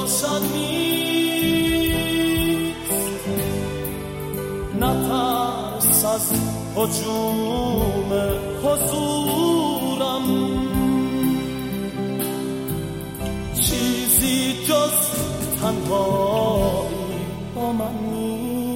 روشن نیست. نترس از هجوم حضورم، چیزی جز تنهایی با من نیست.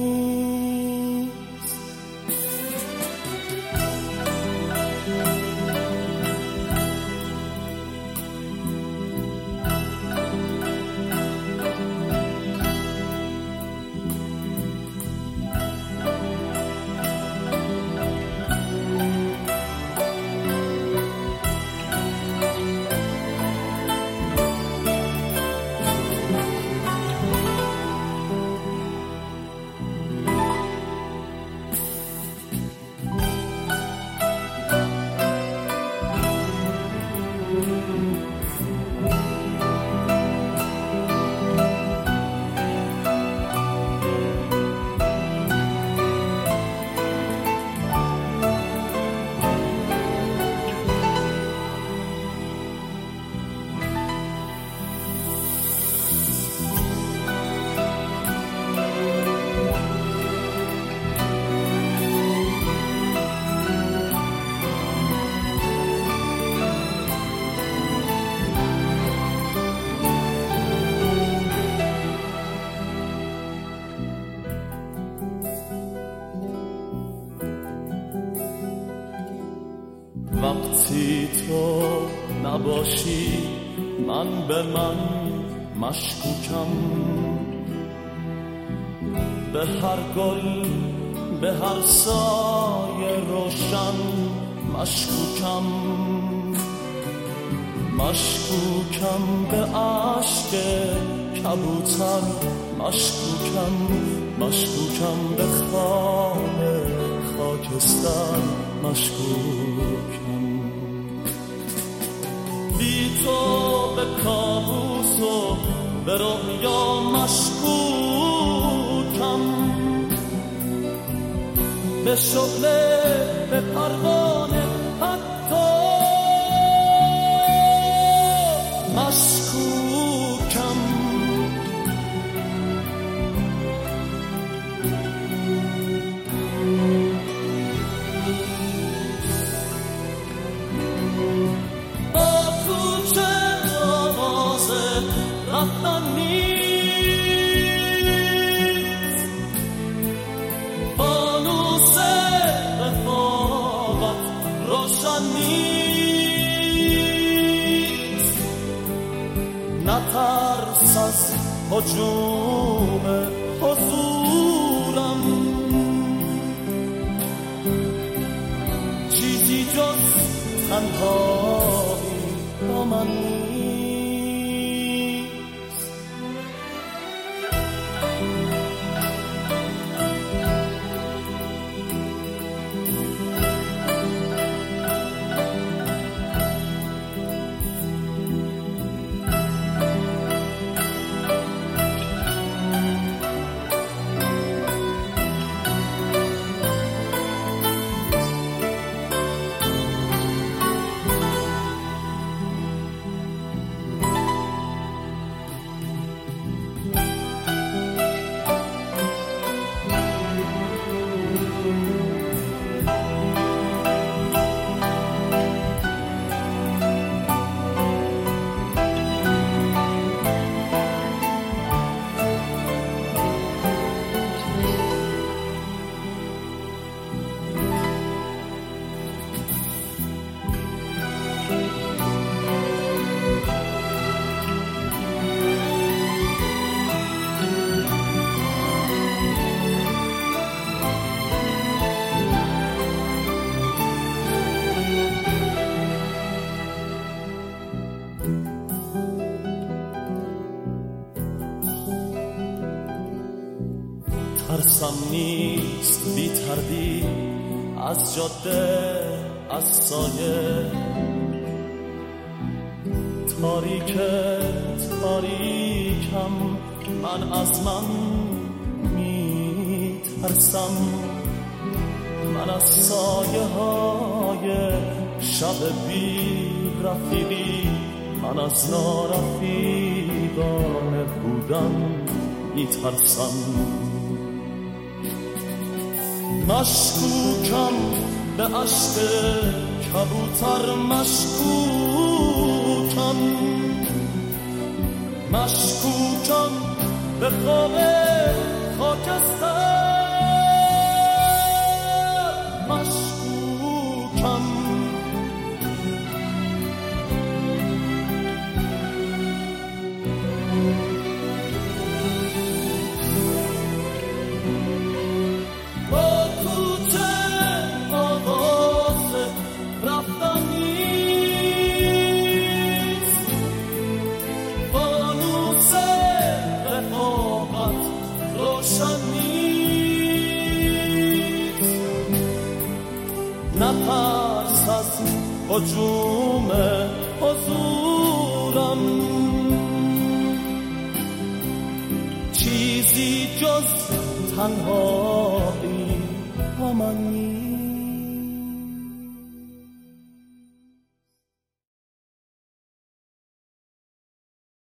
وقتی تو نباشی من به من مشکوکم، به هر گل به هر سایه روشن مشکوکم، مشکوکم به عشق کبوتر، مشکوکم مشکوکم به خام خاکستر، مشکوکم بی تو به کابوس و به رویا مشکوکم، به شعله به پروانه حتی مشکوکم. با کوچه آواز رفتن نیست، فانوس رفاقت روشن نیست. نترس از هجوم حضورم، چیزی جز تنهایی با من نیست. ترسم نیست بی تردید از جاده، از سایه تاریک تاریکم، من از من می ترسم، من از سایه های شب بی رفیقی من از نارفیقانه بودن میترسم. مشکوکم به عشق کبوتر، مشکوکم به خواب خاکستر، مشکوکم با کوچه آواز رفتن نیست، فانوس رفاقت روشن نیست. نترس از هجوم حضورم، چیزی جز تنها